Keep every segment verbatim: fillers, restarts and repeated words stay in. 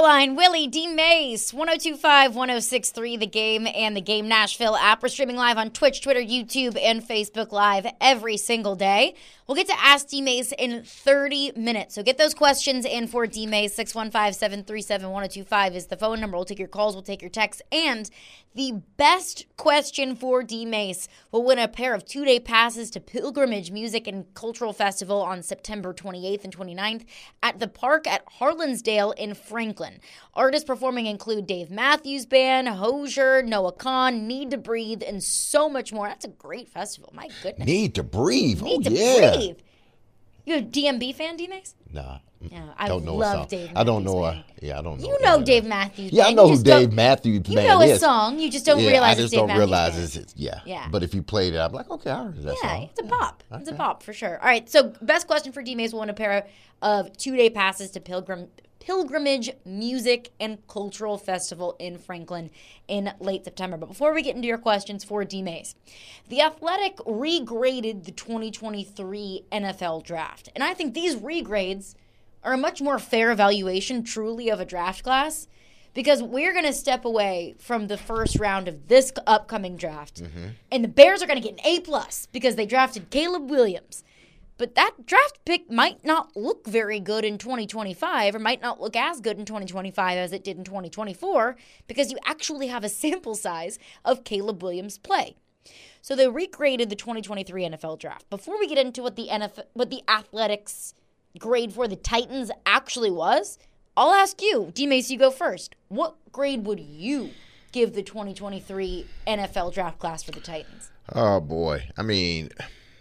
line, Willie D. Mace, one oh two five, one oh six three, The Game and The Game Nashville app. We're streaming live on Twitch, Twitter, YouTube, and Facebook Live every single day. We'll get to Ask D. Mace in thirty minutes. So get those questions in for D. Mace. six one five, seven three seven, one oh two five is the phone number. We'll take your calls, we'll take your texts. And the best question for D. Mace will win a pair of two-day passes to Pilgrimage Music and Cultural Festival on September twenty-eighth and twenty-ninth at the park at Harlansdale in Franklin. Artists performing include Dave Matthews Band, Hozier, Noah Kahn, Need to Breathe, and so much more. That's a great festival. My goodness. Need to Breathe. Need oh, to yeah. Breathe. You a D M B fan, D-Max? Nah. Yeah, I don't know love Dave Matthews I don't know. Band. Uh, yeah, I don't know. You know yeah, Dave Matthews Yeah, Band. I know You who just don't- Dave Matthews You Band know his is. song. You just don't yeah, realize I it's just Dave don't Matthews realize Band. it's, it's yeah. Yeah. But if you played it, I'm like, okay, I heard that Yeah, song. it's a pop. Okay. It's a pop for sure. All right, so best question for D-Mace will win a pair of two-day passes to Pilgrim Pilgrimage Music and Cultural Festival in Franklin in late September. But before we get into your questions for D-Mace, The Athletic regraded the twenty twenty-three N F L Draft. And I think these regrades are a much more fair evaluation, truly, of a draft class, because we're going to step away from the first round of this upcoming draft, mm-hmm. and the Bears are going to get an A plus because they drafted Caleb Williams. But that draft pick might not look very good in twenty twenty-five, or might not look as good in twenty twenty-five as it did in twenty twenty-four, because you actually have a sample size of Caleb Williams' play. So they regraded the twenty twenty-three N F L Draft. Before we get into what the N F L, what the Athletics grade for the Titans actually was, I'll ask you, D-Mace, you go first. What grade would you give the twenty twenty-three N F L Draft class for the Titans? Oh, boy. I mean,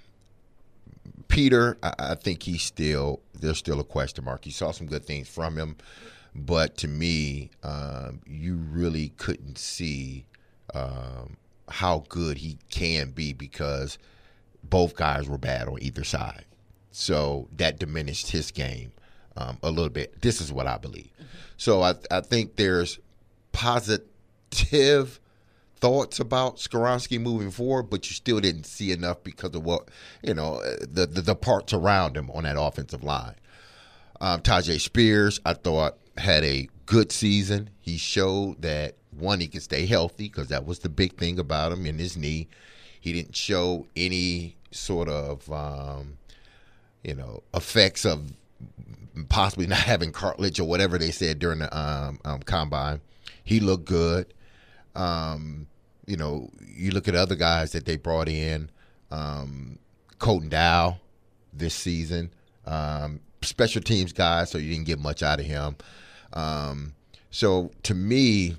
Peter, I, I think he's still, there's still a question mark. You saw some good things from him, but to me, um, you really couldn't see um, how good he can be because both guys were bad on either side. So that diminished his game um, a little bit. This is what I believe. Mm-hmm. So I, I think there's positive thoughts about Skoronski moving forward, but you still didn't see enough because of what, you know, the the, the parts around him on that offensive line. Um, Tyjae Spears, I thought, had a good season. He showed that, one, he could stay healthy because that was the big thing about him in his knee. He didn't show any sort of um, – you know, effects of possibly not having cartilage or whatever they said during the um, um, combine. He looked good. Um, you know, you look at other guys that they brought in, um, Colton Dow this season, um, special teams guy, so you didn't get much out of him. Um, so to me,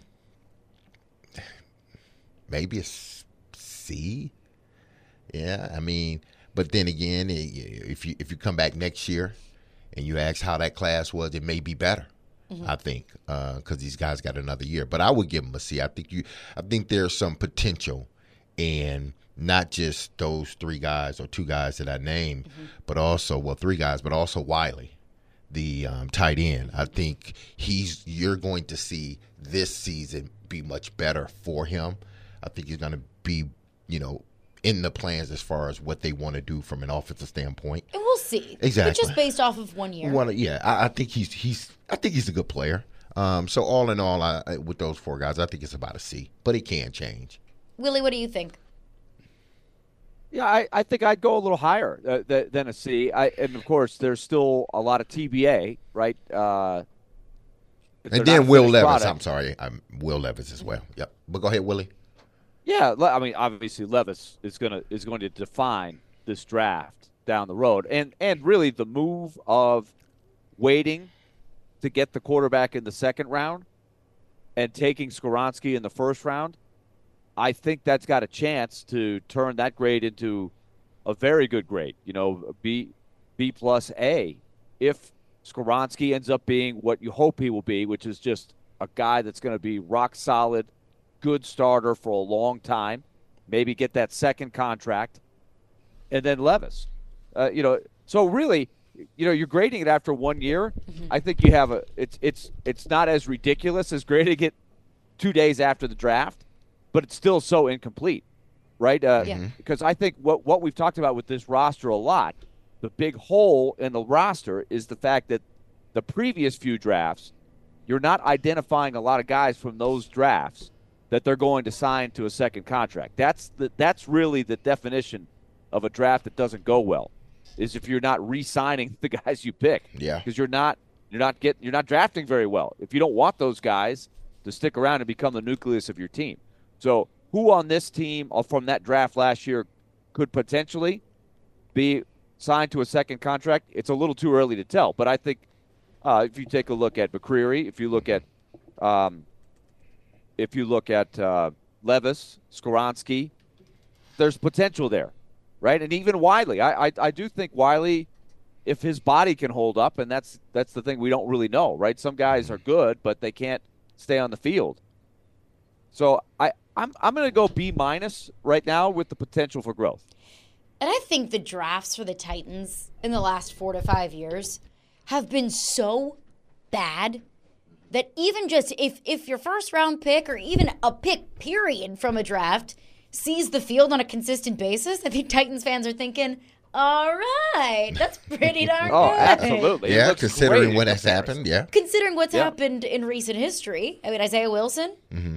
maybe a C. Yeah, I mean, but then again, if you if you come back next year and you ask how that class was, it may be better. Mm-hmm. I think because uh, these guys got another year. But I would give them a C. I think you. I think there's some potential in not just those three guys or two guys that I named, mm-hmm. but also well three guys, but also Wiley, the um, tight end. I think he's. You're going to see this season be much better for him. I think he's going to be, you know, in the plans as far as what they want to do from an offensive standpoint. And we'll see. Exactly. But just based off of one year. One, yeah, I, I think he's he's I think he's a good player. Um, so all in all, I, with those four guys, I think it's about a C. But it can change. Willie, what do you think? Yeah, I, I think I'd go a little higher uh, th- than a C. I, and, of course, there's still a lot of T B A, right? Uh, and then Will Levis. Product. I'm sorry. I'm Will Levis as well. Yep. But go ahead, Willie. Yeah, I mean, obviously Levis is gonna is going to define this draft down the road, and and really the move of waiting to get the quarterback in the second round and taking Skoronski in the first round, I think that's got a chance to turn that grade into a very good grade. You know, B B plus A, if Skoronski ends up being what you hope he will be, which is just a guy that's going to be rock solid. Good starter for a long time, maybe get that second contract, and then Levis. Uh, you know, so really, you know, you're grading it after one year. Mm-hmm. I think you have a. It's it's it's not as ridiculous as grading it two days after the draft, but it's still so incomplete, right? Uh, yeah. Because I think what what we've talked about with this roster a lot, the big hole in the roster is the fact that the previous few drafts, you're not identifying a lot of guys from those drafts that they're going to sign to a second contract. That's the that's really the definition of a draft that doesn't go well, is if you're not re-signing the guys you pick. Yeah. Because you're not you're not getting you're not drafting very well. If you don't want those guys to stick around and become the nucleus of your team. So who on this team or from that draft last year could potentially be signed to a second contract? It's a little too early to tell, but I think uh, if you take a look at McCreary, if you look at um, if you look at uh, Levis, Skoronski, there's potential there, right? And even Wiley, I, I I do think Wiley, if his body can hold up, and that's that's the thing we don't really know, right? Some guys are good, but they can't stay on the field. So I I'm I'm going to go B minus right now with the potential for growth. And I think the drafts for the Titans in the last four to five years have been so bad that even just if, if your first round pick or even a pick period from a draft sees the field on a consistent basis, I think Titans fans are thinking, all right, that's pretty darn Oh, good. absolutely. It Yeah, looks considering great what in has comparison. happened, yeah. Considering what's Yeah. happened in recent history. I mean, Isaiah Wilson,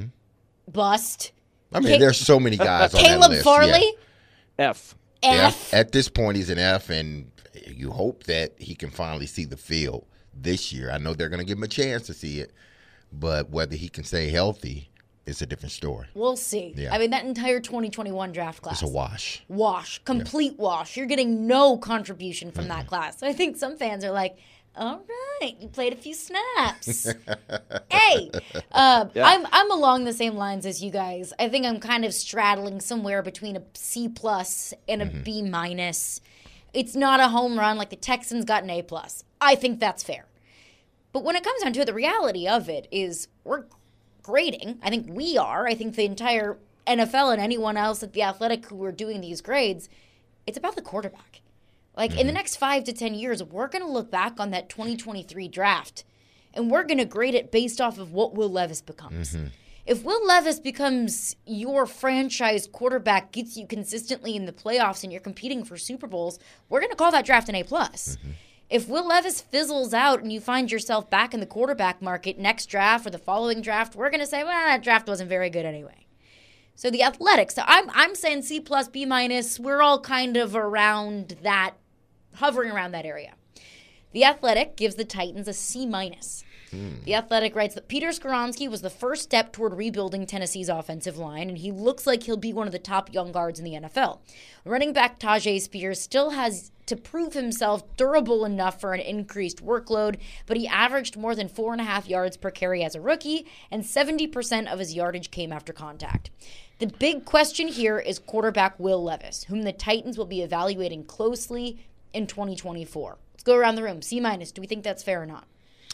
bust. I mean, Ca- there's so many guys on that Caleb list. Farley, F. Yeah. F. Yeah. At this point, he's an F, and you hope that he can finally see the field this year. I know they're going to give him a chance to see it, but whether he can stay healthy is a different story. We'll see. Yeah. I mean, that entire twenty twenty-one draft class. It's a wash. Wash. Complete wash. You're getting no contribution from that class. So I think some fans are like, all right, you played a few snaps. Hey, uh, Yeah. I'm I'm along the same lines as you guys. I think I'm kind of straddling somewhere between a C plus and a B minus. It's not a home run like the Texans got an A plus. I think that's fair. But when it comes down to it, the reality of it is we're grading. I think we are. I think the entire N F L and anyone else at The Athletic who are doing these grades, it's about the quarterback. Like, mm-hmm. in the next five to ten years, we're going to look back on that twenty twenty-three draft, and we're going to grade it based off of what Will Levis becomes. Mm-hmm. If Will Levis becomes your franchise quarterback, gets you consistently in the playoffs, and you're competing for Super Bowls, we're going to call that draft an A plus. Mm-hmm. If Will Levis fizzles out and you find yourself back in the quarterback market next draft or the following draft, we're going to say, well, that draft wasn't very good anyway. So the Athletics, so I'm I'm saying C plus, B minus. We're all kind of around that, hovering around that area. The Athletic gives the Titans a C minus. Hmm. The Athletic writes that Peter Skoronski was the first step toward rebuilding Tennessee's offensive line, and he looks like he'll be one of the top young guards in the N F L. Running back Tajay Spears still has to prove himself durable enough for an increased workload, but he averaged more than four and a half yards per carry as a rookie, and seventy percent of his yardage came after contact. The big question here is quarterback Will Levis, whom the Titans will be evaluating closely in twenty twenty-four. Let's go around the room. C minus. Do we think that's fair or not?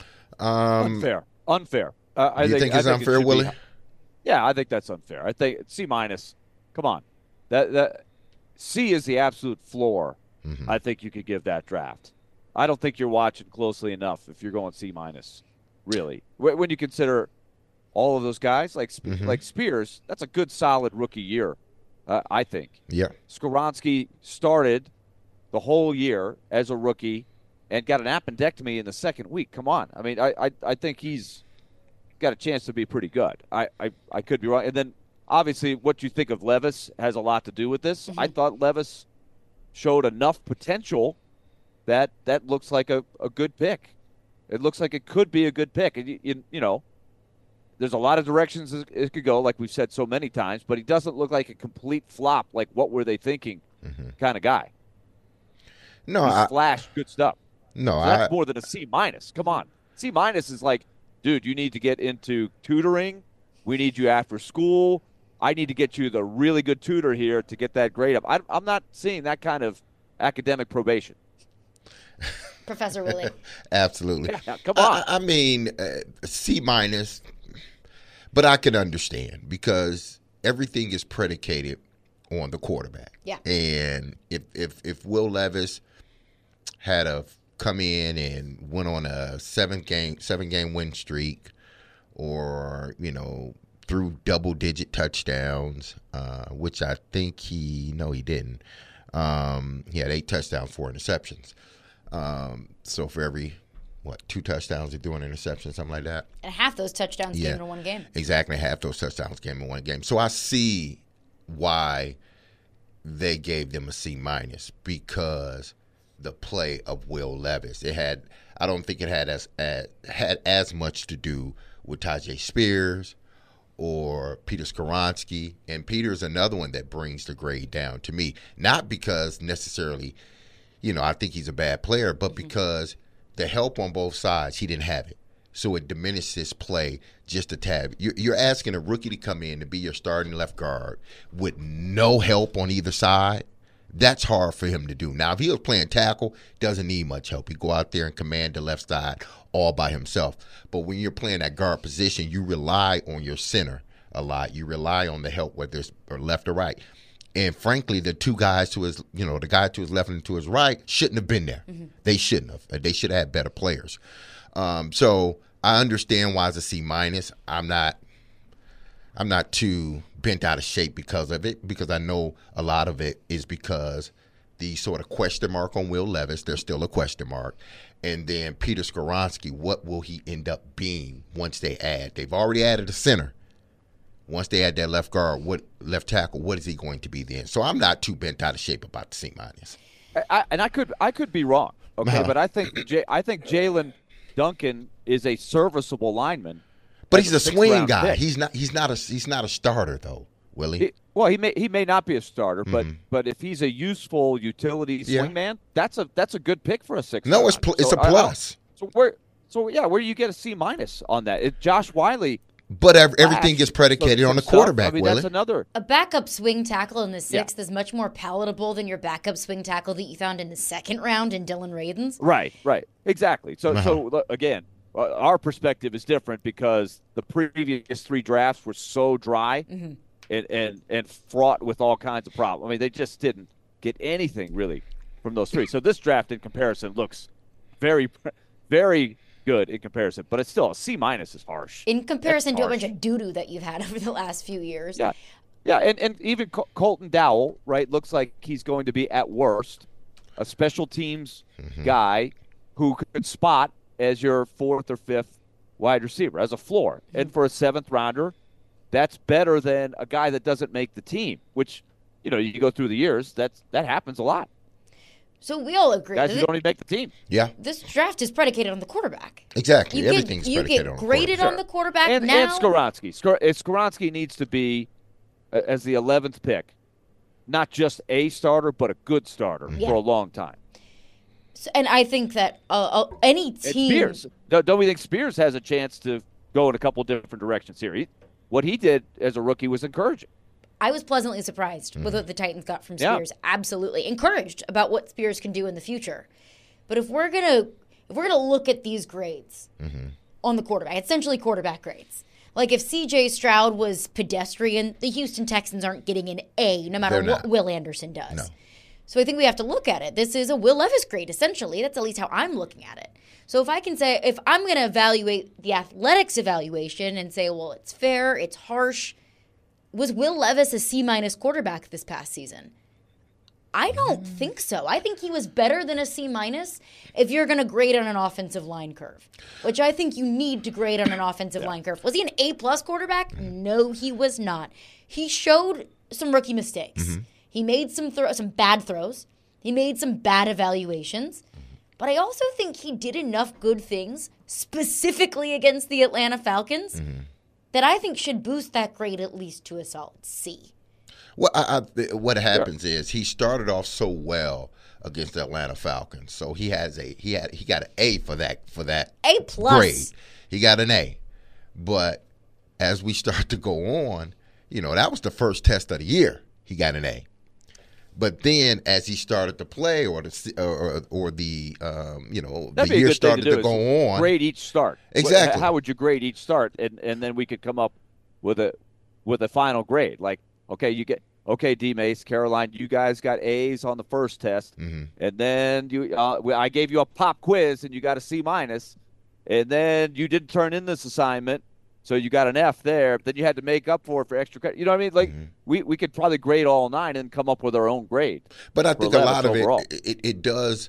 Um, unfair. Unfair. Uh, I you think, think it's I think unfair, it should Willie? Be, yeah, I think that's unfair. I think C minus. Come on, that that C is the absolute floor. Mm-hmm. I think you could give that draft. I don't think you're watching closely enough if you're going C minus. Really, when you consider all of those guys like mm-hmm. like Spears, that's a good solid rookie year. Uh, I think. Yeah. Skoronski started the whole year as a rookie and got an appendectomy in the second week. Come on. I mean, I I, I think he's got a chance to be pretty good. I, I, I could be wrong. And then, obviously, what you think of Levis has a lot to do with this. Mm-hmm. I thought Levis showed enough potential that that looks like a, a good pick. It looks like it could be a good pick. And, you, you, you know, there's a lot of directions it could go, like we've said so many times, but he doesn't look like a complete flop, like what were they thinking mm-hmm. kind of guy. No, He's I, flashed good stuff. No, so I, that's more than a C minus. Come on, C minus is like, dude, you need to get into tutoring. We need you after school. I need to get you the really good tutor here to get that grade up. I, I'm not seeing that kind of academic probation. Professor Willie. Absolutely. Yeah, come on. I, I mean, uh, C minus, but I can understand because everything is predicated on the quarterback. Yeah. And if if if Will Levis had a come in and went on a seven game seven game win streak, or you know threw double digit touchdowns, uh, which I think he no he didn't. Um, he had eight touchdowns, four interceptions. Um, so for every what, two touchdowns, he threw an interception, something like that. And half those touchdowns Yeah. came in one game. Exactly, half those touchdowns came in one game. So I see why they gave them a C minus, because the play of Will Levis. It had, I don't think it had as, as had as much to do with Tyjae Spears or Peter Skoronski. And Peter's another one that brings the grade down to me, not because necessarily, you know, I think he's a bad player, but because the help on both sides, he didn't have it. So it diminished his play just a tad. You're, you're asking a rookie to come in to be your starting left guard with no help on either side. That's hard for him to do. Now, if he was playing tackle, doesn't need much help. He go out there and command the left side all by himself. But when you're playing that guard position, you rely on your center a lot. You rely on the help, whether it's left or right. And frankly, the two guys to his, you know, the guy to his left and to his right shouldn't have been there. Mm-hmm. They shouldn't have. They should have had better players. Um, so I understand why it's a C minus. I'm not. I'm not too bent out of shape because of it, because I know a lot of it is because the sort of question mark on Will Levis. There's still a question mark. And then Peter Skoronski, what will he end up being once they add? They've already added a center. Once they add that left guard, what left tackle, what is he going to be then? So I'm not too bent out of shape about the C minus. I, and I could I could be wrong, okay, Uh-huh. but I think J, I think Jalen Duncan is a serviceable lineman. But as he's a sixth swing round guy. pick. He's not. He's not a. He's not a starter though, Willie. He, well, he may he may not be a starter, but Mhm. but if he's a useful utility Yeah. swingman, that's a that's a good pick for a six. no, it's pl- it's a plus. So where so yeah, where do you get a C minus on that? It, Josh Wiley. But ev- everything flashed gets predicated some on the stuff. quarterback, I mean, Willie. that's another. A backup swing tackle in the sixth is much more palatable than your backup swing tackle that you found in the second round in Dylan Radins. Right, right, exactly. So, Uh-huh. so look, again, uh, our perspective is different because the previous three drafts were so dry Mm-hmm. and, and and fraught with all kinds of problems. I mean, they just didn't get anything really from those three. So this draft, in comparison, looks very, very good in comparison. But it's still a C minus is harsh. In comparison That's to a harsh. bunch of doo-doo that you've had over the last few years. Yeah, yeah, and and even Col- Colton Dowell, right, looks like he's going to be at worst a special teams Mm-hmm. guy who could spot as your fourth or fifth wide receiver as a floor. And for a seventh rounder, that's better than a guy that doesn't make the team, which, you know, you go through the years, that's that happens a lot. So we all agree Guys that who don't even make the team. Yeah, this draft is predicated on the quarterback. exactly. You Everything's get, you predicated get on the graded quarterback. on the quarterback And, now. and Skoronski. Skor- Skoronski needs to be, uh, as the eleventh pick, not just a starter, but a good starter Yeah. for a long time. So- and I think that uh, uh, any And team. Spears. Don't don't we think Spears has a chance to go in a couple different directions here? He, what he did as a rookie was encouraging. I was pleasantly surprised with what the Titans got from Yeah. Spears. Absolutely encouraged about what Spears can do in the future. But if we're gonna if we're gonna look at these grades on the quarterback, essentially quarterback grades. Like if C J Stroud was pedestrian, the Houston Texans aren't getting an A no matter They're what not. Will Anderson does. No. So I think we have to look at it. This is a Will Levis grade, essentially. That's at least how I'm looking at it. So if I can say, if I'm going to evaluate the athletics evaluation and say, well, it's fair, it's harsh, was Will Levis a C-minus quarterback this past season? I don't think so. I think he was better than a C-minus if you're going to grade on an offensive line curve, which I think you need to grade on an offensive line curve. Was he an A-plus quarterback? No, he was not. He showed some rookie mistakes. He made some throw, some bad throws. He made some bad evaluations. But I also think he did enough good things, specifically against the Atlanta Falcons, that I think should boost that grade at least to a solid C. Well, I, I, what happens is he started off so well against the Atlanta Falcons, so he has a he had he got an A for that for that A plus. grade. He got an A, but as we start to go on, you know that was the first test of the year. He got an A. But then, as he started to play, or the or, or the um, you know That'd the be a year good started thing to, to, do, go is on, grade each start. Exactly. How would you grade each start, and and then we could come up with a with a final grade. Like, okay, you get okay, D Mace, Caroline, you guys got A's on the first test, mm-hmm. and then you uh, I gave you a pop quiz, and you got a C minus, and then you didn't turn in this assignment. So you got an F there, but then you had to make up for it for extra credit. You know what I mean? Like, Mm-hmm. we, we could probably grade all nine and come up with our own grade. But I for think a Levis lot of overall. it, it it does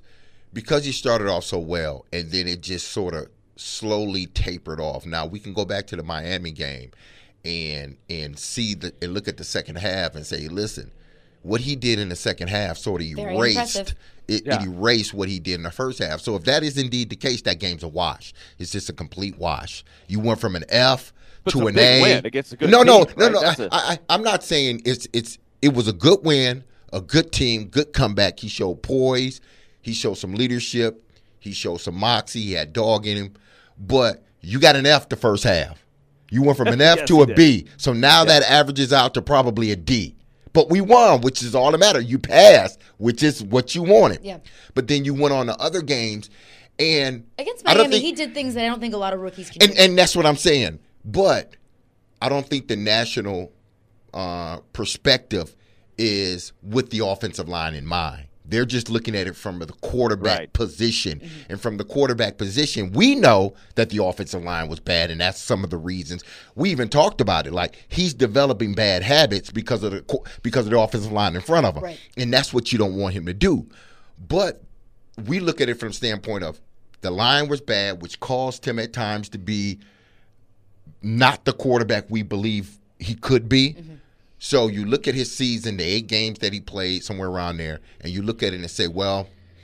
because he started off so well, and then it just sort of slowly tapered off. Now we can go back to the Miami game and and see the and look at the second half and say, listen, what he did in the second half sort of Very erased impressive. it, Yeah. it erased what he did in the first half. So if that is indeed the case, that game's a wash. It's just a complete wash. You went from an F But to it's a an big A. win against a good no, no, team, no, right? no. That's I, a- I, I'm not saying it's it's it was a good win, a good team, good comeback. He showed poise. He showed some leadership. He showed some moxie. He had dog in him. But you got an F the first half. You went from an F Yes, to he a did. B. So now that averages out to probably a D. But we won, which is all that matters. You passed, which is what you wanted. Yeah. But then you went on to other games, and Against I don't Miami, think- he did things that I don't think a lot of rookies can and do. and that's what I'm saying. But I don't think the national uh, perspective is with the offensive line in mind. They're just looking at it from the quarterback Right. position. And from the quarterback position, we know that the offensive line was bad, and that's some of the reasons. We even talked about it. Like, he's developing bad habits because of the qu- because of the offensive line in front of him. Right. And that's what you don't want him to do. But we look at it from the standpoint of the line was bad, which caused him at times to be not the quarterback we believe he could be. Mm-hmm. So you look at his season, the eight games that he played, somewhere around there, and you look at it and say, well,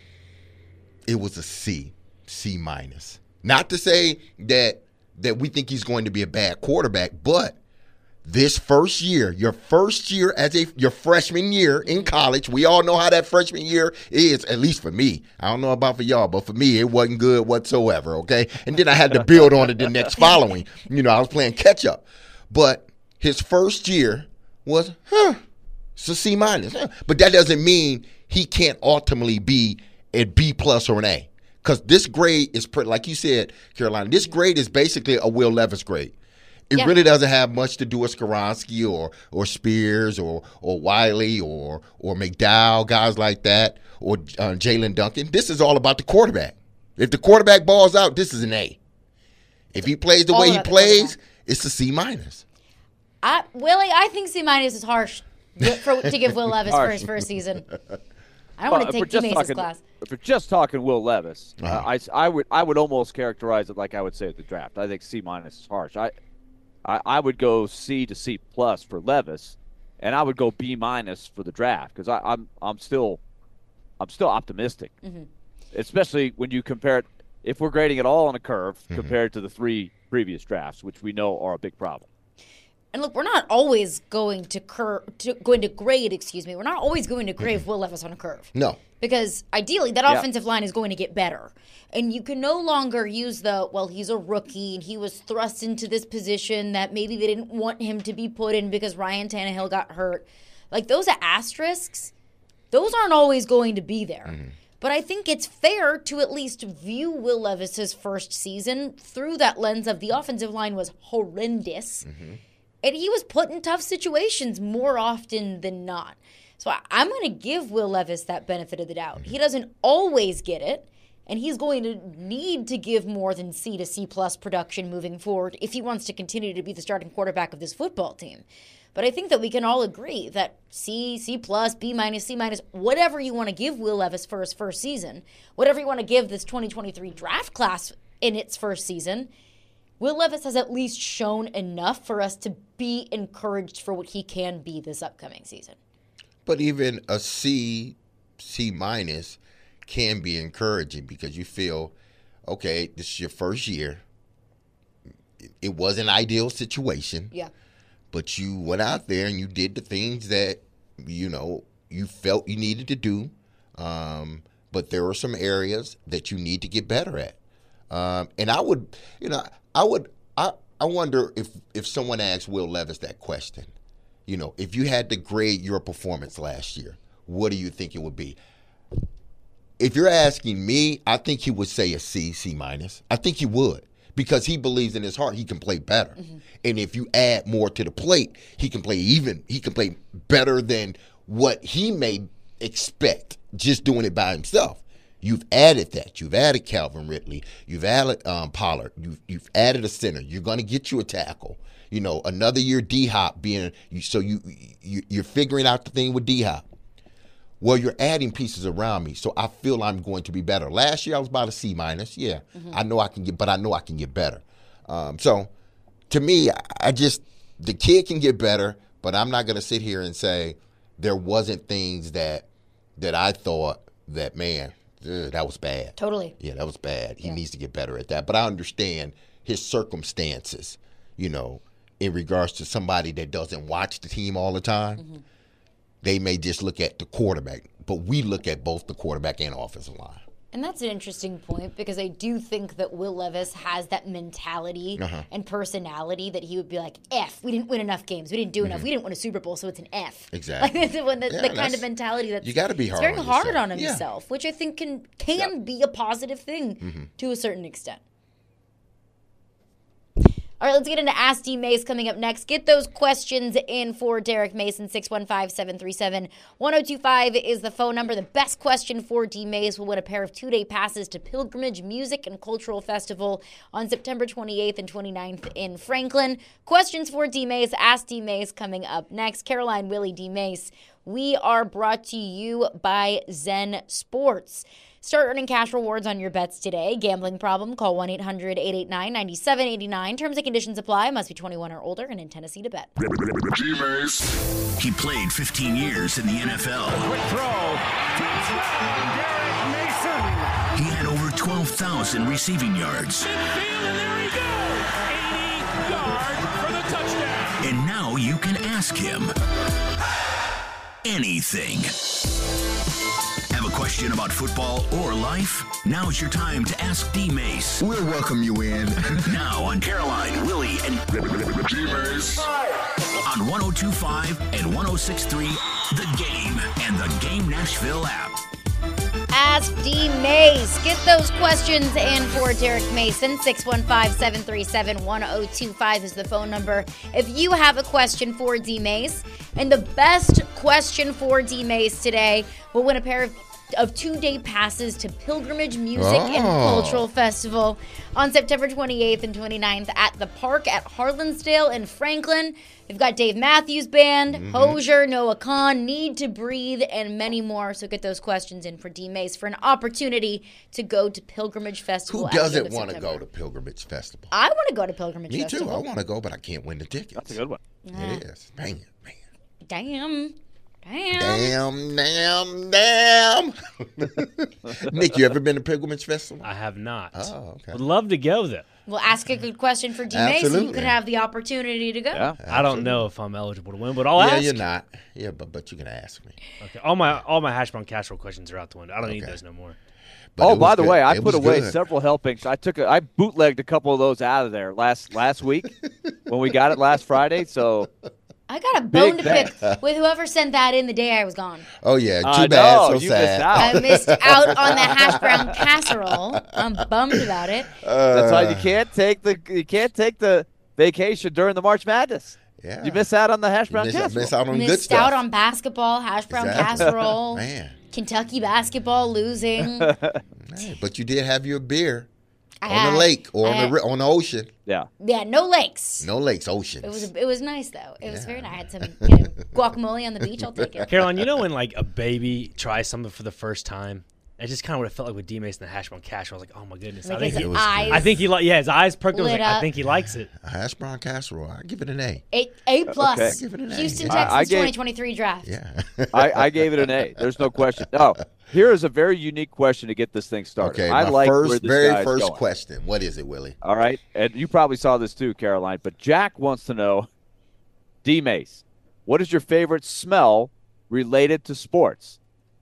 it was a C, C minus. Not to say that that we think he's going to be a bad quarterback, but this first year, your first year as a your freshman year in college, we all know how that freshman year is, at least for me. I don't know about for y'all, but for me, it wasn't good whatsoever, okay? And then I had to build on it the next following. You know, I was playing catch up. But his first year was, huh, it's a C minus. Huh. But that doesn't mean he can't ultimately be a B plus or an A. Because this grade is, pretty, like you said, Carolina, this grade is basically a Will Levis grade. It Yeah. really doesn't have much to do with Skoronski or or Spears or or Wiley or or McDowell, guys like that, or uh, Jalen Duncan. This is all about the quarterback. If the quarterback balls out, this is an A. If he plays the All way he about the plays, quarterback. it's a C minus. I, Willie, I think C minus is harsh for, to give Will Levis for Harsh. his first season. I don't Well, want to if we're take just T-Mace's talking- class. If we're just talking Will Levis, uh, Uh-huh. I, I would I would almost characterize it like I would say at the draft. I think C minus is harsh. I, I I would go C to C plus for Levis, and I would go B minus for the draft because I'm I'm still I'm still optimistic, Mm-hmm. especially when you compare it. If we're grading it all on a curve compared to the three previous drafts, which we know are a big problem. And look, we're not always going to cur- to going to grade. Excuse me, we're not always going to grade Will Levis on a curve. No. Because ideally, that Yeah. offensive line is going to get better. And you can no longer use the, well, he's a rookie and he was thrust into this position that maybe they didn't want him to be put in because Ryan Tannehill got hurt. Like, those asterisks, those aren't always going to be there. But I think it's fair to at least view Will Levis's first season through that lens of the offensive line was horrendous. And he was put in tough situations more often than not. So I- I'm going to give Will Levis that benefit of the doubt. He doesn't always get it, and he's going to need to give more than C to C plus production moving forward if he wants to continue to be the starting quarterback of this football team. But I think that we can all agree that C, C plus, B minus, C minus, whatever you want to give Will Levis for his first season, whatever you want to give this twenty twenty-three draft class in its first season, Will Levis has at least shown enough for us to be encouraged for what he can be this upcoming season. But even a C, C minus can be encouraging because you feel, okay, this is your first year. It was an ideal situation, Yeah. but you went out there and you did the things that, you know, you felt you needed to do. Um, but there are some areas that you need to get better at. Um, and I would, you know, I would, I, I wonder if, if someone asked Will Levis that question, you know, if you had to grade your performance last year, what do you think it would be? If you're asking me, I think he would say a C, C minus. I think he would because he believes in his heart he can play better. Mm-hmm. And if you add more to the plate, he can play even, he can play better than what he may expect just doing it by himself. You've added that. You've added Calvin Ridley. You've added um, Pollard. You've, you've added a center. You're going to get you a tackle. You know, another year D-Hop being – so you, you, you're figuring out the thing with D-Hop. well, you're adding pieces around me, so I feel I'm going to be better. Last year I was about a C minus. Yeah, mm-hmm. I know I can get, but I know I can get better. Um, so, to me, I just the kid can get better, but I'm not going to sit here and say there wasn't things that that I thought that man ugh, that was bad. Totally. Yeah, that was bad. He yeah. needs to get better at that. But I understand his circumstances. You know, in regards to somebody that doesn't watch the team all the time. Mm-hmm. They may just look at the quarterback, but we look at both the quarterback and offensive line. And that's an interesting point because I do think that Will Levis has that mentality uh-huh. and personality that he would be like, F, we didn't win enough games. We didn't do mm-hmm. enough. We didn't win a Super Bowl, so it's an F. Exactly. Like, the, the, yeah, the kind of mentality that's you gotta be hard very on hard yourself. on himself, yeah. which I think can, can yeah. be a positive thing mm-hmm. to a certain extent. All right, let's get into Ask D Mace coming up next. Get those questions in for Derek Mason. six one five, seven three seven, one oh two five is the phone number. The best question for D Mace will win a pair of two-day passes to Pilgrimage Music and Cultural Festival on September twenty-eighth and twenty-ninth in Franklin. Questions for D Mace, Ask D Mace coming up next. Caroline, Willie, D Mace. We are brought to you by Zen Sports. Start earning cash rewards on your bets today. Gambling problem? Call one eight hundred, eight eight nine, nine seven eight nine. Terms and conditions apply. Must be twenty-one or older and in Tennessee to bet. He played fifteen years in the N F L. Quick throw. Touchdown, Derek Mason. He had over twelve thousand receiving yards. Midfield, and there he goes. eighty yards for the touchdown. And now you can ask him anything. Have a question about football or life? Now's your time to ask D Mace. We'll welcome you in. Now on Caroline, Willie, and D Mace. On one oh two point five and one oh six point three, The Game and the Game Nashville app. Ask D Mace. Get those questions in for Derek Mason. six one five, seven three seven, one oh two five is the phone number. If you have a question for D Mace, and the best question for D Mace today will win a pair of of two-day passes to Pilgrimage Music oh. and Cultural Festival on September twenty-eighth and twenty-ninth at the Park at Harlansdale in Franklin. We've got Dave Matthews Band, mm-hmm. Hosier, Noah Khan, Need to Breathe, and many more. So get those questions in for D Mace for an opportunity to go to Pilgrimage Festival. Who doesn't want to go to Pilgrimage Festival? I want to go to Pilgrimage Me Festival. Me too. I want to go, but I can't win the tickets. That's a good one. Yeah. It is. Man, man. Damn. Damn, Damn. damn, damn. Nick, you ever been to Pilgrimage Festival? I have not. Oh, okay. Would love to go, though. Well, ask a good question for D Mace, and you could have the opportunity to go. Yeah, I don't know if I'm eligible to win, but I'll yeah, ask. Yeah, you're not. Yeah, but but you can ask me. Okay. All my all my hash brown casserole questions are out the window. I don't okay. need those no more. But oh, by the good. way, I it put away good. several helpings. I took a, I bootlegged a couple of those out of there last last week when we got it last Friday. So I got a bone Big to pick with whoever sent that in the day I was gone. Oh, yeah. Too uh, bad. No, so you sad. Missed out. I missed out on the hash brown casserole. I'm bummed about it. Uh, That's why you can't take the you can't take the vacation during the March Madness. Yeah. You miss out on the hash brown miss, casserole. Miss out on missed good stuff. out on basketball, hash brown exactly. casserole. Man. Kentucky basketball losing. Hey, but you did have your beer I on had, the lake or on had, the on the ocean. Yeah. Yeah, no lakes. No lakes, oceans. It was it was nice though. It was Yeah. very nice. I had some you know, guacamole on the beach. I'll take it. Caroline, you know when like a baby tries something for the first time? It's just kind of what it felt like with D Mace and the hash brown casserole. I was like, oh my goodness. Like I think his he, was eyes. I think he like yeah, his eyes perked up. I was lit like, I up. think he likes it. A hash brown casserole. I give it an A. A, a plus. Okay. Give it an A. Houston I- Texans I gave- twenty twenty-three draft. Yeah. I, I gave it an A. There's no question. No, here is a very unique question to get this thing started. Okay, I my like where first, this very guy's first going. question. What is it, Willie? All right, and you probably saw this too, Caroline. But Jack wants to know, D Mace, what is your favorite smell related to sports?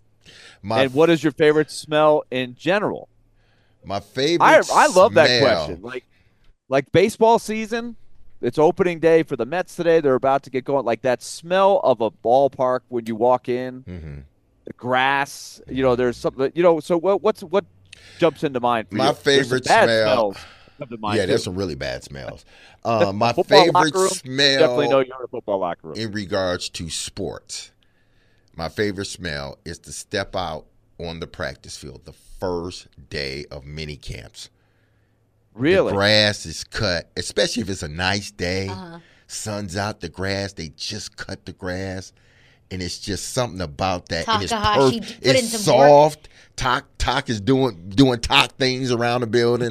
My, and what is your favorite smell in general? my favorite I I love that smell- question. Like like baseball season, it's opening day for the Mets today. They're about to get going. Like that smell of a ballpark when you walk in, Mhm. the grass. You know, there's something. You know, so what what's what jumps into mind for My you? There's some favorite bad smell- smells come to mind Yeah, too. there's some really bad smells. Uh, my Football favorite locker room, smell Definitely know you're in a football locker room. in regards to sports, my favorite smell is to step out on the practice field the first day of mini camps. Really? The grass is cut, especially if it's a nice day. Uh-huh. Sun's out, the grass, they just cut the grass. and it's just something about that. And it's Takahashi perf- put in it's some work. soft. Talk Talk is doing doing talk things around the building,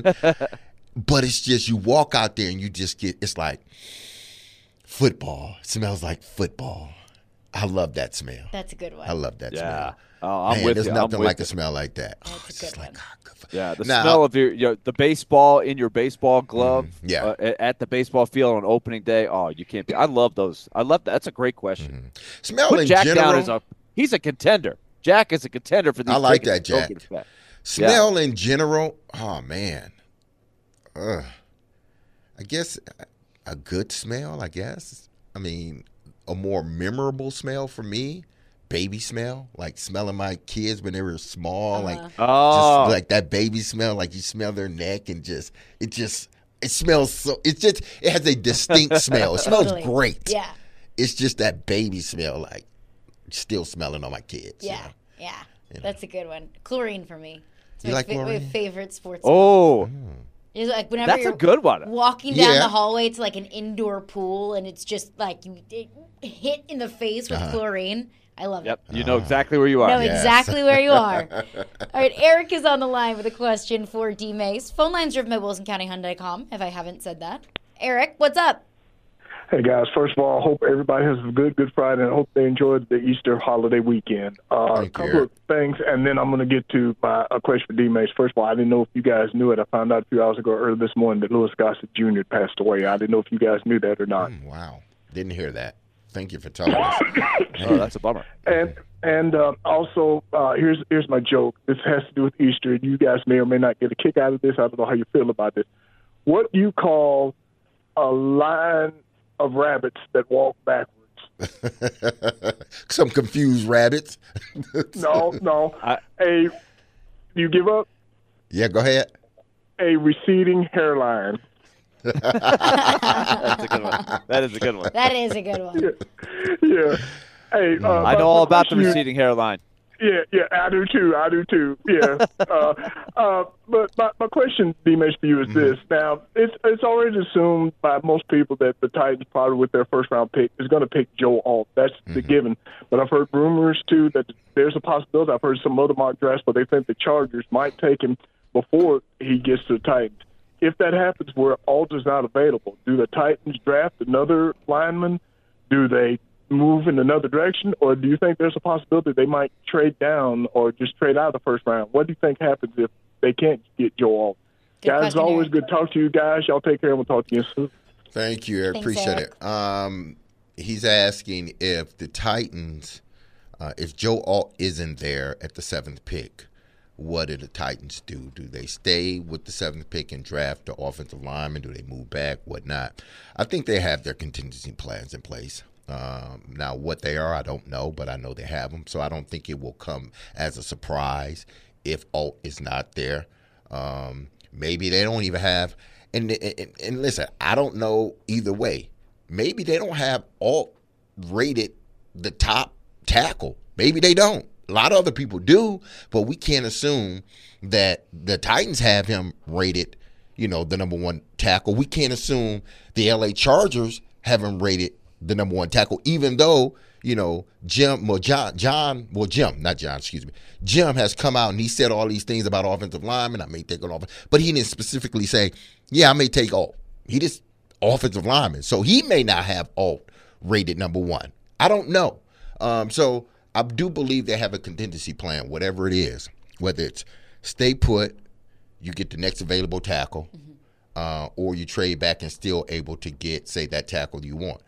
but it's just you walk out there and you just get it's like football. It smells like football. I love that smell. That's a good one. I love that Yeah. smell. Oh, I'm Man, with there's you. I'm nothing with like you. a smell like that. That's Oh, a it's good just one. like, ah, good for- Yeah, the Now- smell of your, your the baseball in your baseball glove. Mhm, yeah. uh, a- at the baseball field on opening day. Oh, you can't be. I love those. I love that. That's a great question. Smell Put in Jack general. down as a. He's a contender. Jack is a contender for these. I like tickets. that, Go Jack. get it back. Smell in general. Oh man. Ugh. I guess a good smell. I guess. I mean, a more memorable smell for me. Baby smell, like smelling my kids when they were small, like Oh, just like that baby smell, like you smell their neck and just it just it smells so it just it has a distinct smell. It smells Totally. great. Yeah. It's just that baby smell, like still smelling on my kids. you Yeah. know? Yeah. You know. That's a good one. Chlorine for me. It's You my, like fa- my chlorine? favorite sports. oh, It's like whenever that's you're a good one. walking down Yeah. the hallway to like an indoor pool and it's just like you it hit in the face with chlorine. I love Yep, it. you know exactly where you are. Know Yes. exactly where you are. All right, Eric is on the line with a question for D Mace. Phone lines driven by Wilson County Hyundai dot com, if I haven't said that. Eric, what's up? Hey, guys. First of all, I hope everybody has a good Good Friday, and I hope they enjoyed the Easter holiday weekend. Uh, a Thank you, couple Eric. of things, and then I'm going to get to my a question for D-Mace. First of all, I didn't know if you guys knew it. I found out a few hours ago early this morning that Louis Gossett Junior passed away. I didn't know if you guys knew that or not. Mm, wow, didn't hear that. Thank you for telling us. Oh, that's a bummer. And and uh, also, uh, here's here's my joke. This has to do with Easter. You guys may or may not get a kick out of this. I don't know how you feel about this. What do you call a line of rabbits that walk backwards? Some confused rabbits. No, no. I- A, you give up? Yeah, go ahead. A receding hairline. That's a good one. That is a good one. That is a good one. Yeah. Hey, uh, I my- know all my about the question is- receding hairline. Yeah, yeah, I do too. I do too. Yeah. uh, uh, but my, my question, D-Mace, for you is this. Now, it's it's already assumed by most people that the Titans, probably with their first round pick, is going to pick Joe Alt. That's the given. But I've heard rumors too that there's a possibility. I've heard some other mock drafts, but they think the Chargers might take him before he gets to the Titans. If that happens, where Alt is not available, do the Titans draft another lineman? Do they move in another direction, or do you think there's a possibility they might trade down or just trade out of the first round? What do you think happens if they can't get Joe Alt? Good Guys, it's question, always Eric. good to talk to you guys. Y'all take care, and we'll talk to you soon. Thank you, Eric. Thanks, Appreciate Eric. it. Um, he's asking if the Titans, uh, if Joe Alt isn't there at the seventh pick, what do the Titans do? Do they stay with the seventh pick and draft the offensive lineman? Do they move back? Whatnot? I think they have their contingency plans in place. Um, now, what they are, I don't know, but I know they have them. So I don't think it will come as a surprise if Alt is not there. Um, maybe they don't even have. And, and and listen, I don't know either way. Maybe they don't have Alt rated the top tackle. Maybe they don't. A lot of other people do, but we can't assume that the Titans have him rated, you know, the number one tackle. We can't assume the L A Chargers have him rated the number one tackle, even though, you know, Jim, well, John, John, well, Jim, not John, excuse me. Jim has come out and he said all these things about offensive linemen. I may take an offense, but he didn't specifically say, yeah, I may take Alt. He just offensive lineman. So he may not have Alt rated number one. I don't know. Um, so I do believe they have a contingency plan, whatever it is, whether it's stay put, you get the next available tackle, uh, or you trade back and still able to get, say, that tackle you want.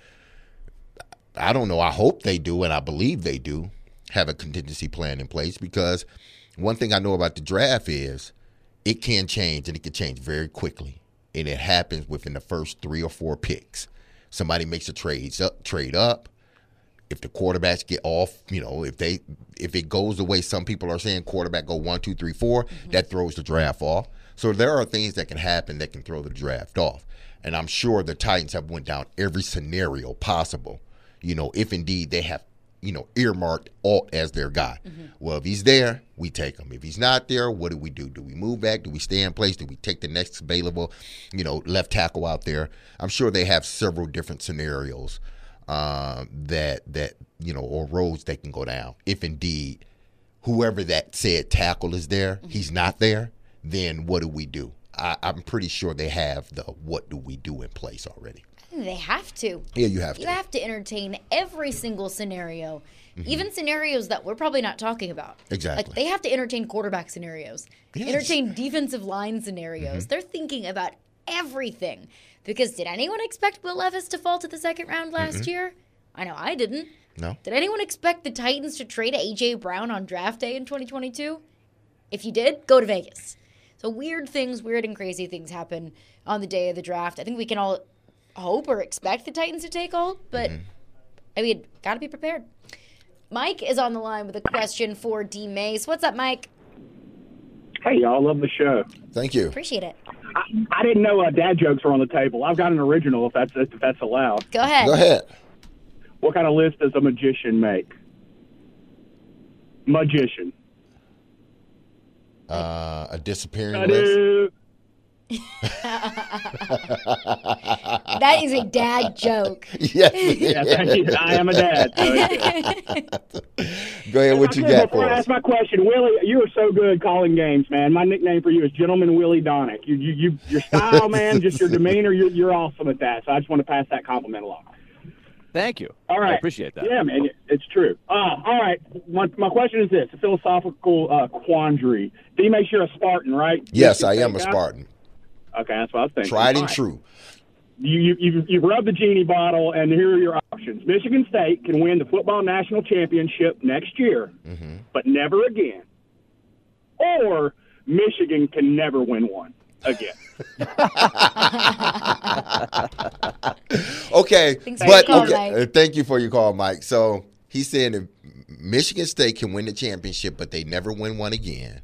I don't know. I hope they do, and I believe they do have a contingency plan in place, because one thing I know about the draft is it can change, and it can change very quickly, and it happens within the first three or four picks. Somebody makes a trade up, trade up. If the quarterbacks get off, you know, if they if it goes the way some people are saying, quarterback go one, two, three, four, mm-hmm. that throws the draft off. So there are things that can happen that can throw the draft off, and I'm sure the Titans have went down every scenario possible. You know, if indeed they have, you know, earmarked Alt as their guy. Mm-hmm. Well, if he's there, we take him. If he's not there, what do we do? Do we move back? Do we stay in place? Do we take the next available, you know, left tackle out there? I'm sure they have several different scenarios um, that that you know, or roads they can go down. If indeed whoever that said tackle is there, mm-hmm. he's not there, then what do we do? I, I'm pretty sure they have the what do we do in place already. They have to. Yeah, you have to. You have to entertain every single scenario, mm-hmm. even scenarios that we're probably not talking about. Exactly. Like, they have to entertain quarterback scenarios, yes. entertain defensive line scenarios. Mm-hmm. They're thinking about everything. Because did anyone expect Will Levis to fall to the second round last mm-hmm. year? I know I didn't. No. Did anyone expect the Titans to trade A J. Brown on draft day in twenty twenty-two? If you did, go to Vegas. So weird things, weird and crazy things happen on the day of the draft. I think we can all hope or expect the Titans to take hold, but mm-hmm. I mean, got to be prepared. Mike is on the line with a question for D. Mace. What's up, Mike? Hey, y'all. Love the show. Thank you. Appreciate it. I, I didn't know uh, dad jokes were on the table. I've got an original if that's if that's allowed. Go ahead. Go ahead. What kind of list does a magician make? Magician. Uh, a disappearing I list. do. That is a dad joke. Yes. Yeah, thank you. I am a dad. So Go ahead. What you got for Before I us? ask my question, Willie, you are so good calling games, man. My nickname for you is Gentleman Willie Donick. You, you, you, your style, man, just your demeanor, you're, you're awesome at that. So I just want to pass that compliment along. Thank you. All right. I appreciate that. Yeah, man, it's true. Uh, all right. My, my question is this: a philosophical uh, quandary. D. Makes you're a Spartan, right? Yes, I am a Spartan. Okay, that's what I was thinking. Tried and All right. true. You, you, you've, you've rubbed the genie bottle, and here are your options. Michigan State can win the football national championship next year, mm-hmm. but never again. Or Michigan can never win one again. Okay, Thanks for but your call, okay, Mike. uh, thank you for your call, Mike. So he's saying that Michigan State can win the championship, but they never win one again,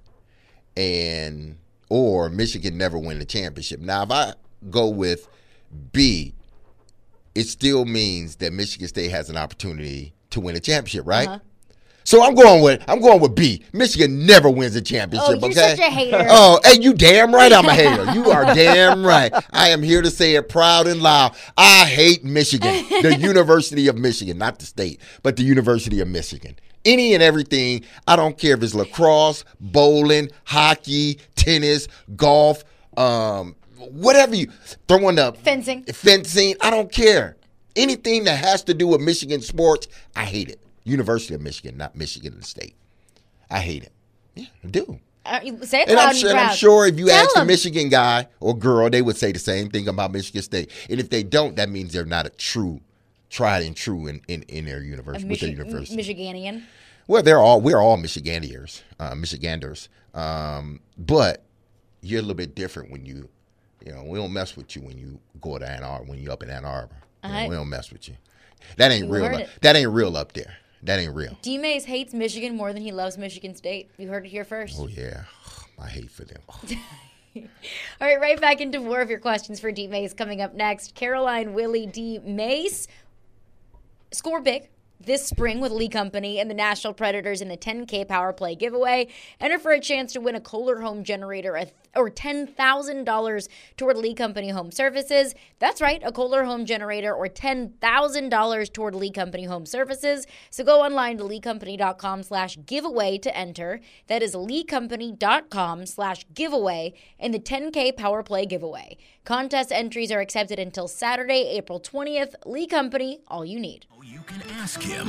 and or Michigan never win the championship. Now, if I go with B, it still means that Michigan State has an opportunity to win a championship, right? Uh-huh. So I'm going with I'm going with B. Michigan never wins a championship. Oh, you're okay? such a hater. Oh, and you damn right I'm a hater. You are damn right. I am here to say it proud and loud. I hate Michigan, the University of Michigan, not the state, but the University of Michigan. Any and everything. I don't care if it's lacrosse, bowling, hockey, tennis, golf, um, whatever you throwing up Fencing. Fencing. I don't care. Anything that has to do with Michigan sports, I hate it. University of Michigan, not Michigan State. I hate it. Yeah, I do. Uh, you say it And loud I'm, and sure, and proud. I'm sure if you Tell ask a them. Michigan guy or girl, they would say the same thing about Michigan State. And if they don't, that means they're not a true, tried and true in, in, in their A university. Michi- with their university. Michiganian. Well, they're all we're all Michiganiers, uh, Michiganders. Um, but you're a little bit different when you, you know, we don't mess with you when you go to Ann Arbor, when you up in Ann Arbor. You know, I- we don't mess with you. That ain't You real. heard Up, it. that ain't real up there. That ain't real. D. Mace hates Michigan more than he loves Michigan State. You heard it here first. Oh yeah, my hate for them. All right, right back into more of your questions for D. Mace coming up next. Caroline Willie D. Mace. Score big this spring with Lee Company and the Nashville Predators in the ten K Power Play giveaway. Enter for a chance to win a Kohler home generator or ten thousand dollars toward Lee Company home services. That's right, a Kohler home generator or ten thousand dollars toward Lee Company home services. So go online to leecompany.com slash giveaway to enter. That is leecompany.com slash giveaway in the ten K Power Play giveaway. Contest entries are accepted until Saturday, April twentieth. Lee Company, all you need. You can ask him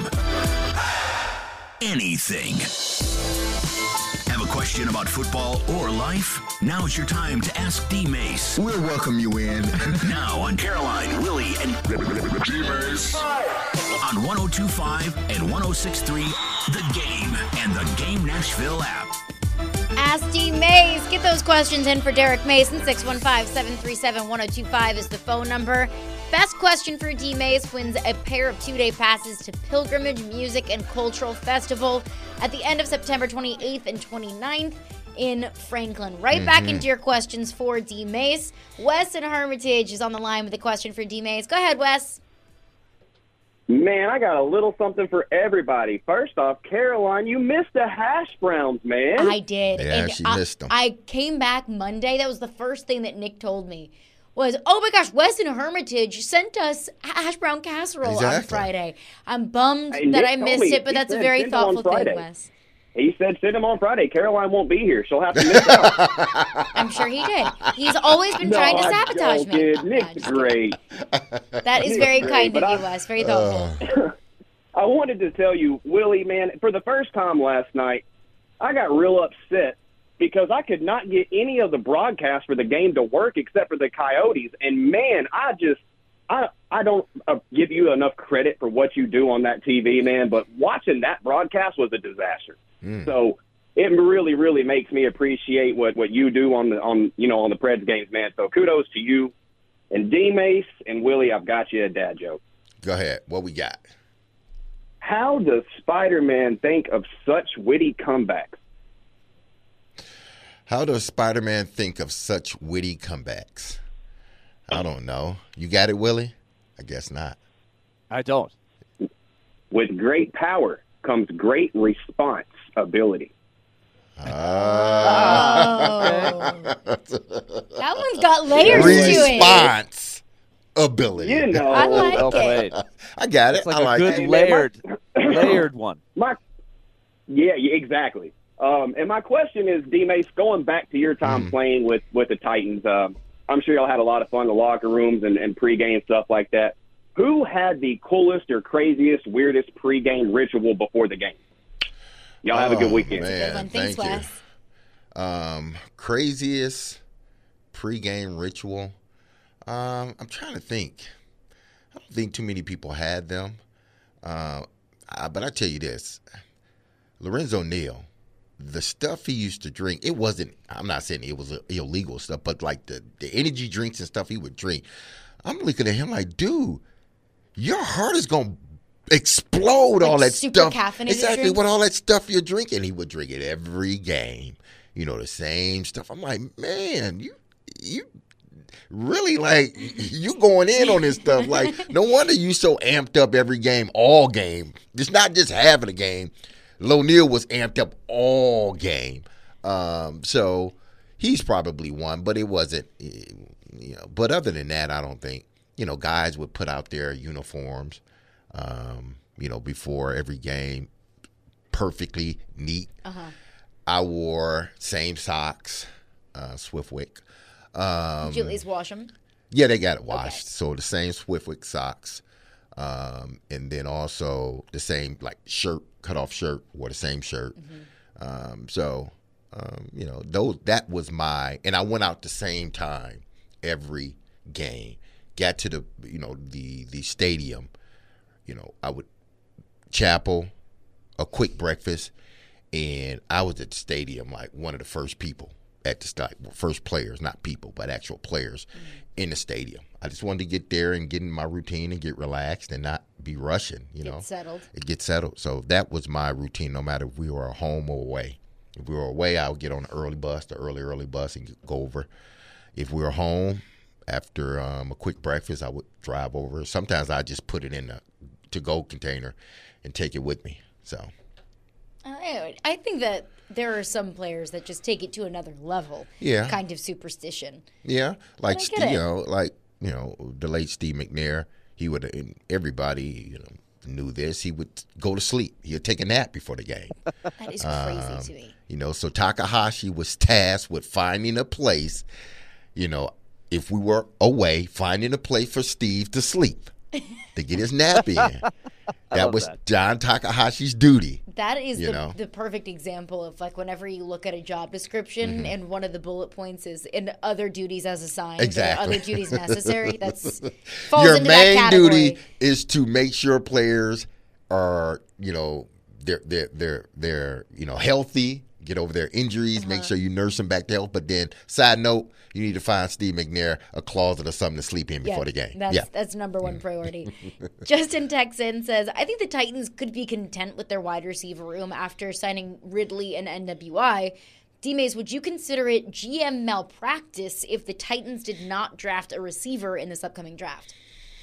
anything. Have a question about football or life? Now's your time to ask D. Mace. We'll welcome you in. Now on Caroline, Willie, and Dreamers. on one oh two point five and one oh six point three, The Game and the Game Nashville app. Ask D. Mace. Get those questions in for Derek Mason. six one five, seven three seven, one oh two five is the phone number. Best question for D. Mace wins a pair of two-day passes to Pilgrimage Music and Cultural Festival at the end of September twenty-eighth and twenty-ninth in Franklin. Right mm-hmm. back into your questions for D. Mace. Wes in Hermitage is on the line with a question for D. Mace. Go ahead, Wes. Man, I got a little something for everybody. First off, Caroline, you missed the hash browns, man. I did. Yeah, and she I, missed them. I came back Monday. That was the first thing that Nick told me was, oh my gosh, Weston Hermitage sent us hash brown casserole Exactly. on Friday. I'm bummed Hey, that Nick I told missed me. it, but He that's a said very send it on thoughtful thing, Friday. Wes. He said send him on Friday. Caroline won't be here. She'll have to miss out. I'm sure he did. He's always been no, trying to I'm sabotage me. joking. Nah, Nick's just kidding. great. That is Nick's very great, kind but of I- you, Wes. Very thoughtful. Uh, I wanted to tell you, Willie, man, for the first time last night, I got real upset because I could not get any of the broadcast for the game to work except for the Coyotes. And, man, I just I, I don't uh, give you enough credit for what you do on that T V, man, but watching that broadcast was a disaster. Mm. So it really, really makes me appreciate what, what you do on the on you know on the Preds games, man. So kudos to you. And D-Mace and Willie, I've got you a dad joke. Go ahead. What we got? How does Spider-Man think of such witty comebacks? How does Spider-Man think of such witty comebacks? I don't know. You got it, Willie? I guess not. I don't. With great power comes great response ability. Uh, Oh. That one's got layers to it. response ability. You know, I like Well it. played. I got it. It's like I a like good it. man, layered, layered one. my yeah, yeah, exactly. Um, and my question is, D-Mace, going back to your time Mm. playing with, with the Titans, um, I'm sure y'all had a lot of fun in the locker rooms and, and pregame stuff like that. Who had the coolest or craziest, weirdest pregame ritual before the game? Y'all have a good Oh, weekend. man. Good one. Thanks, thank you. Wes. Um, craziest pregame ritual. Um, I'm trying to think. I don't think too many people had them. Uh, I, but I tell you this, Lorenzo Neal, the stuff he used to drink, it wasn't. I'm not saying it was illegal stuff, but like the the energy drinks and stuff he would drink. I'm looking at him like, dude, your heart is gonna explode. Like all that super stuff. caffeinated Exactly drinks? what all that stuff you're drinking. He would drink it every game. You know, the same stuff. I'm like, man, you you really like you going in on this stuff. Like, no wonder you so amped up every game, all game. It's not just having a game. O'Neal was amped up all game. Um, so he's probably one, but it wasn't. You know, but other than that, I don't think. You know, guys would put out their uniforms. Um, you know, before every game, perfectly neat. Uh-huh. I wore same socks, uh, Swiftwick. Um, Did you at least wash them? yeah, they got it washed. Okay. So the same Swiftwick socks, um, and then also the same like shirt, cut off shirt, wore the same shirt. Mm-hmm. Um, so um, you know, those that was my, and I went out the same time every game. Got to the you know the the stadium. You know, I would chapel, a quick breakfast, and I was at the stadium like one of the first people at the start, first players, not people, but actual players mm-hmm. in the stadium. I just wanted to get there and get in my routine and get relaxed and not be rushing, you Get know. settled. It gets settled. So that was my routine, no matter if we were home or away. If we were away, I would get on the early bus, the early, early bus, and go over. If we were home, after um, a quick breakfast, I would drive over. Sometimes I just put it in a to-go container and take it with me. So I I think that there are some players that just take it to another level. Yeah. Kind of superstition. yeah, like I get Steve, it. you know, like you know, the late Steve McNair. He would, and everybody, you know, knew this. He would go to sleep. He would take a nap before the game. That is crazy Um, to me. You know, so Takahashi was tasked with finding a place, you know, if we were away, finding a place for Steve to sleep, to get his nap in. That love was that. John Takahashi's duty. That is you the, know. the perfect example of like whenever you look at a job description Mm-hmm. and one of the bullet points is in other duties as assigned Exactly. or other duties necessary. That's falls Your into that main category. duty is to make sure players are, you know, they're they're they're they're you know healthy. Get over their injuries. Uh-huh. Make sure you nurse them back to health. But then, side note, you need to find Steve McNair a closet or something to sleep in before the game. That's, yeah. that's number one priority. Justin Texan says, I think the Titans could be content with their wide receiver room after signing Ridley and N W I. D-Mays, would you consider it G M malpractice if the Titans did not draft a receiver in this upcoming draft?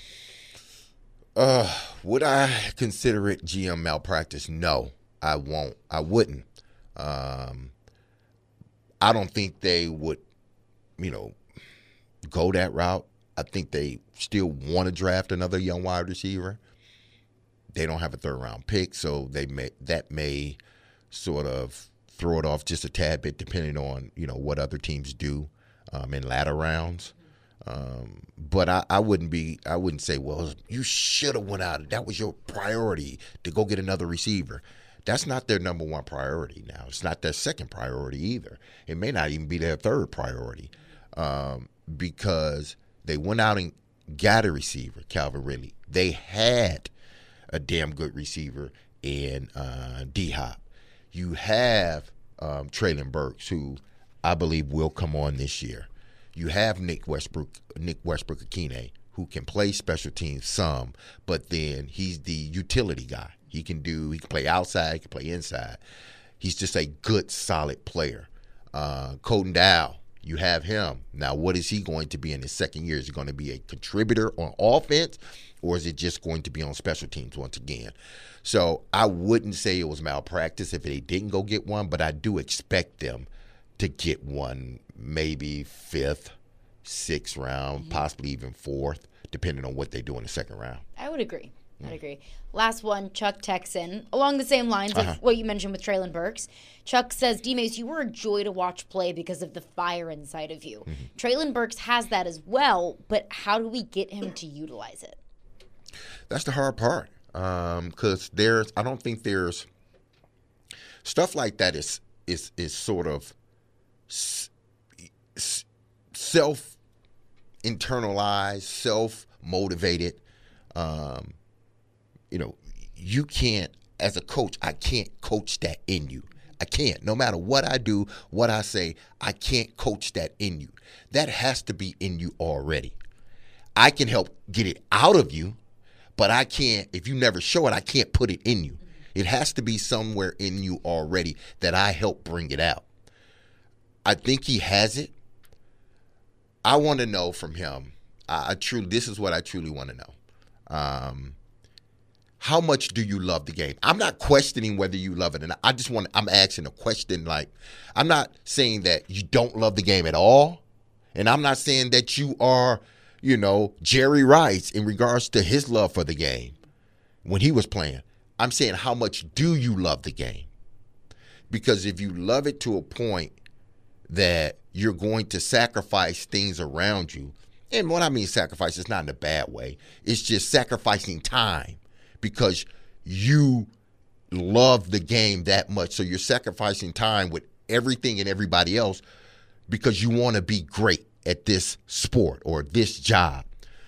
Uh, would I consider it G M malpractice? No, I won't. I wouldn't. Um, I don't think they would, you know, go that route. I think they still want to draft another young wide receiver. They don't have a third round pick, so they may that may sort of throw it off just a tad bit, depending on you know what other teams do um, in latter rounds. Um, but I, I wouldn't be I wouldn't say, well, you should have went out. That was your priority to go get another receiver. That's not their number one priority now. It's not their second priority either. It may not even be their third priority um, because they went out and got a receiver, Calvin Ridley. They had a damn good receiver in uh, D-Hop. You have um, Traylon Burks, who I believe will come on this year. You have Nick Westbrook, Nick Westbrook-Akine, who can play special teams some, but then he's the utility guy. He can do, he can play outside, he can play inside. He's just a good, solid player. Uh, Colton Dow, you have him. Now, what is he going to be in his second year? Is he going to be a contributor on offense, or is it just going to be on special teams once again? So I wouldn't say it was malpractice if they didn't go get one, but I do expect them to get one maybe fifth, sixth round, mm-hmm. possibly even fourth, depending on what they do in the second round. I would agree. I'd agree. Last one, Chuck Texan. Along the same lines Uh-huh. of what you mentioned with Traylon Burks. Chuck says, D-Mace, you were a joy to watch play because of the fire inside of you. Mm-hmm. Traylon Burks has that as well, but how do we get him to utilize it? That's the hard part. Because um, there's, I don't think there's, stuff like that is is is sort of s- s- self-internalized, self-motivated. Um You know, you can't, as a coach, I can't coach that in you. I can't. No matter what I do, what I say, I can't coach that in you. That has to be in you already. I can help get it out of you, but I can't, if you never show it, I can't put it in you. It has to be somewhere in you already that I help bring it out. I think he has it. I want to know from him. I, I truly, this is what I truly want to know. Um, How much do you love the game? I'm not questioning whether you love it, and I just want. I'm asking a question. Like, I'm not saying that you don't love the game at all, and I'm not saying that you are, you know, Jerry Rice in regards to his love for the game when he was playing. I'm saying, how much do you love the game? Because if you love it to a point that you're going to sacrifice things around you, and what I mean sacrifice is not in a bad way. It's just sacrificing time. Because you love the game that much. So you're sacrificing time with everything and everybody else because you want to be great at this sport or this job.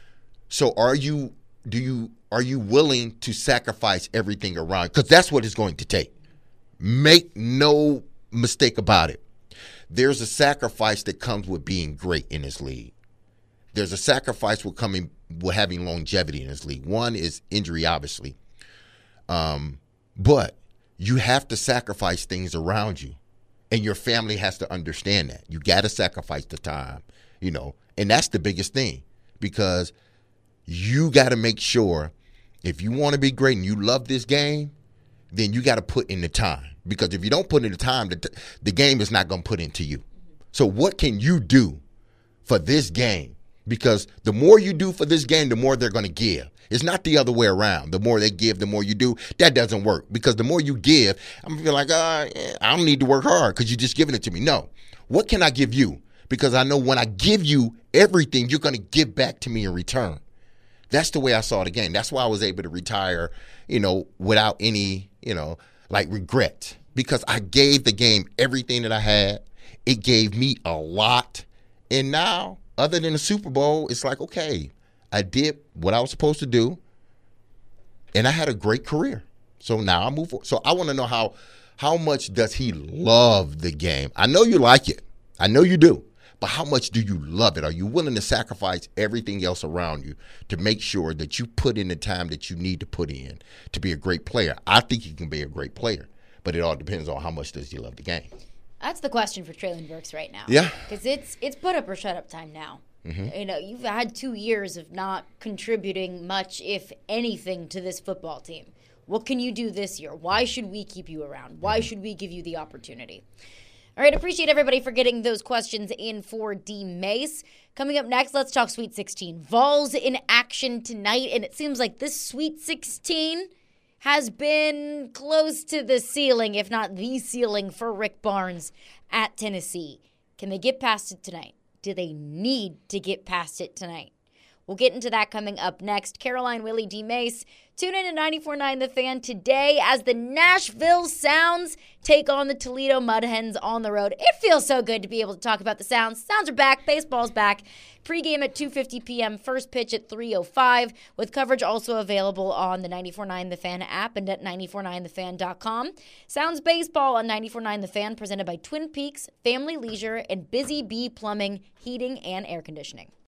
So are you do you are you willing to sacrifice everything around? Because that's what it's going to take. Make no mistake about it. There's a sacrifice that comes with being great in this league. There's a sacrifice with coming with having longevity in this league. One is injury, obviously. Um, but you have to sacrifice things around you. And your family has to understand that. You got to sacrifice the time, you know. And that's the biggest thing. Because you got to make sure if you want to be great and you love this game, then you got to put in the time. Because if you don't put in the time, the, the game is not going to put into you. So what can you do for this game? Because the more you do for this game, the more they're going to give. It's not the other way around. The more they give, the more you do. That doesn't work. Because the more you give, I'm feeling like, uh, I don't need to work hard because you're just giving it to me. No. What can I give you? Because I know when I give you everything, you're going to give back to me in return. That's the way I saw the game. That's why I was able to retire, you know, without any, you know, like regret. Because I gave the game everything that I had. It gave me a lot. And now, other than the Super Bowl, it's like, okay, I did what I was supposed to do, and I had a great career. So now I move forward. So I want to know how how much does he love the game? I know you like it. I know you do. But how much do you love it? Are you willing to sacrifice everything else around you to make sure that you put in the time that you need to put in to be a great player? I think you can be a great player, but it all depends on how much does he love the game. That's the question for Traylon Burks right now. Yeah. Because it's it's put up or shut up time now. Mm-hmm. You know, you've had two years of not contributing much, if anything, to this football team. What can you do this year? Why should we keep you around? Why should we give you the opportunity? All right, appreciate everybody for getting those questions in for D. Mace. Coming up next, let's talk Sweet sixteen. Vols in action tonight, and it seems like this Sweet sixteen has been close to the ceiling, if not the ceiling, for Rick Barnes at Tennessee. Can they get past it tonight? Do they need to get past it tonight? We'll get into that coming up next. Caroline, Willie, D. Mace, tune in to ninety-four point nine The Fan today as the Nashville Sounds take on the Toledo Mud Hens on the road. It feels so good to be able to talk about the Sounds. Sounds are back. Baseball's back. Pre-game at two fifty p.m., first pitch at three oh five, with coverage also available on the ninety-four point nine The Fan app and at ninety four nine the fan dot com. Sounds baseball on ninety-four point nine The Fan, presented by Twin Peaks, Family Leisure, and Busy Bee Plumbing, Heating, and Air Conditioning.